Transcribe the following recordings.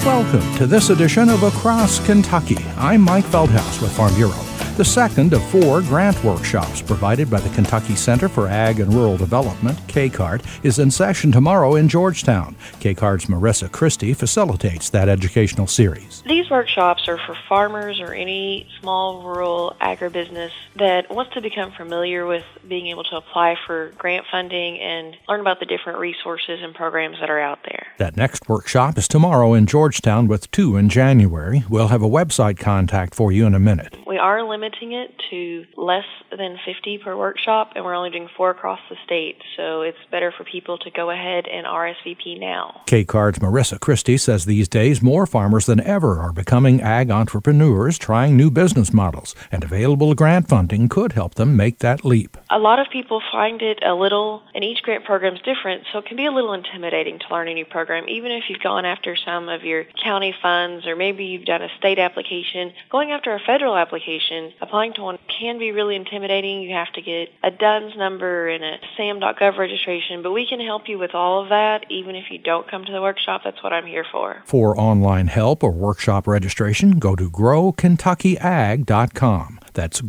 Welcome to this edition of Across Kentucky. I'm Mike Feldhaus with Farm Bureau. The second of 4 grant workshops provided by the Kentucky Center for Ag and Rural Development, KCARD, is in session tomorrow in Georgetown. KCARD's Marissa Christie facilitates that educational series. These workshops are for farmers or any small rural agribusiness that wants to become familiar with being able to apply for grant funding and learn about the different resources and programs that are out there. That next workshop is tomorrow in Georgetown with 2 in January. We'll have a website contact for you in a minute. We are limiting it to less than 50 per workshop, and we're only doing 4 across the state, so it's better for people to go ahead and RSVP now. KCARD's Marissa Christie says these days more farmers than ever are becoming ag entrepreneurs trying new business models, and available grant funding could help them make that leap. A lot of people find it a little, and each grant program is different, so it can be a little intimidating to learn a new program, even if you've gone after some of your county funds, or maybe you've done a state application. Going after a federal application, applying to one can be really intimidating. You have to get a DUNS number and a SAM.gov registration, but we can help you with all of that, even if you don't come to the workshop. That's what I'm here for. For online help or workshop registration, go to growkentuckyag.com. That's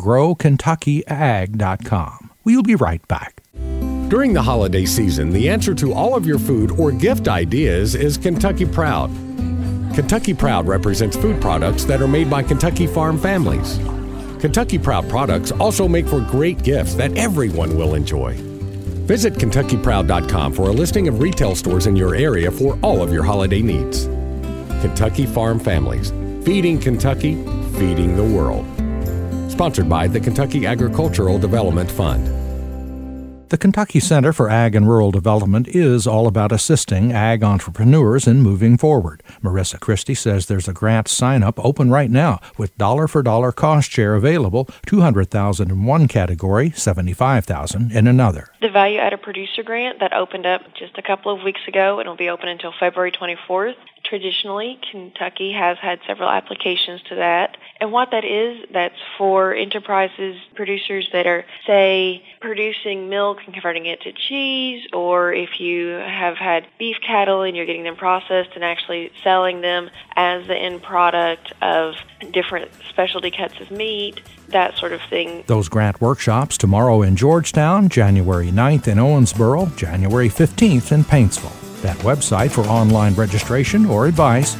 growkentuckyag.com. We'll be right back. During the holiday season, the answer to all of your food or gift ideas is Kentucky Proud. Kentucky Proud represents food products that are made by Kentucky farm families. Kentucky Proud products also make for great gifts that everyone will enjoy. Visit KentuckyProud.com for a listing of retail stores in your area for all of your holiday needs. Kentucky Farm Families, feeding Kentucky, feeding the world. Sponsored by the Kentucky Agricultural Development Fund. The Kentucky Center for Ag and Rural Development is all about assisting ag entrepreneurs in moving forward. Marissa Christie says there's a grant sign-up open right now with dollar-for-dollar cost share available, $200,000 in one category, $75,000 in another. The Value-Added Producer Grant that opened up just a couple of weeks ago, and will be open until February 24th. Traditionally, Kentucky has had several applications to that. And what that is, that's for enterprises, producers that are, say, producing milk and converting it to cheese, or if you have had beef cattle and you're getting them processed and actually selling them as the end product of different specialty cuts of meat, that sort of thing. Those grant workshops tomorrow in Georgetown, January 9th in Owensboro, January 15th in Paintsville. That website for online registration or advice,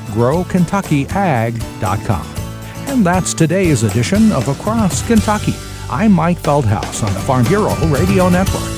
growkentuckyag.com. And that's today's edition of Across Kentucky. I'm Mike Feldhaus on the Farm Bureau Radio Network.